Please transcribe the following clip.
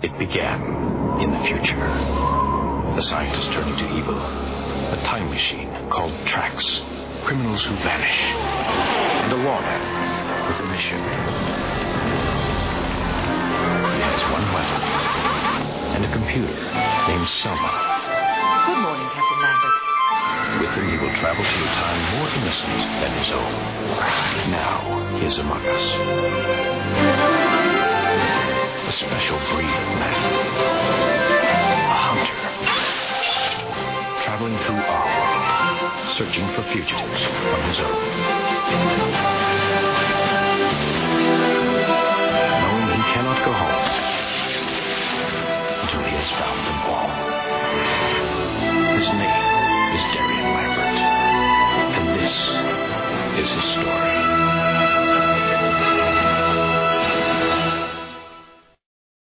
It began in the future. The scientists turning to evil. A time machine called Trax. Criminals who vanish. And a lawman with a mission. He has one weapon. And a computer named Selma. Good morning, Captain Lambert. With her, he will travel to a time more innocent than his own. Now, he is among us. A special breed of man. A hunter. Traveling through our world, searching for fugitives of his own.